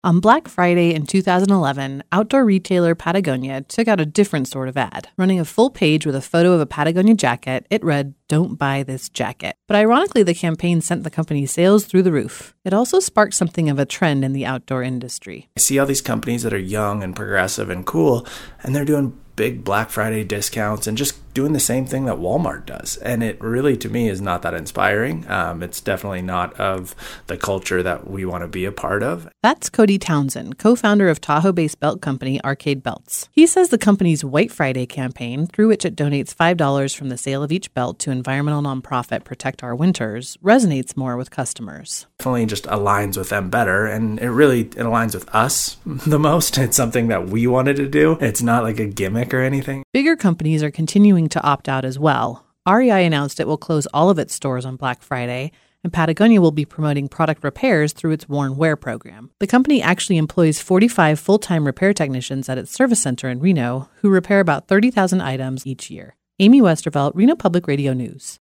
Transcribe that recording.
On Black Friday in 2011, outdoor retailer Patagonia took out a different sort of ad. Running a full page with a photo of a Patagonia jacket, it read, "Don't buy this jacket." But ironically, the campaign sent the company's sales through the roof. It also sparked something of a trend in the outdoor industry. I see all these companies that are young and progressive and cool, and they're doing big Black Friday discounts and just doing the same thing that Walmart does. And it really, to me, is not that inspiring. It's definitely not of the culture that we want to be a part of. That's Cody Townsend, co-founder of Tahoe-based belt company Arcade Belts. He says the company's White Friday campaign, through which it donates $5 from the sale of each belt to environmental nonprofit Protect Our Winters, resonates more with customers. Definitely just aligns with them better, and it aligns with us the most. It's something that we wanted to do. It's not like a gimmick or anything. Bigger companies are continuing to opt out as well. REI announced it will close all of its stores on Black Friday, and Patagonia will be promoting product repairs through its Worn Wear program. The company actually employs 45 full-time repair technicians at its service center in Reno, who repair about 30,000 items each year. Amy Westervelt, Reno Public Radio News.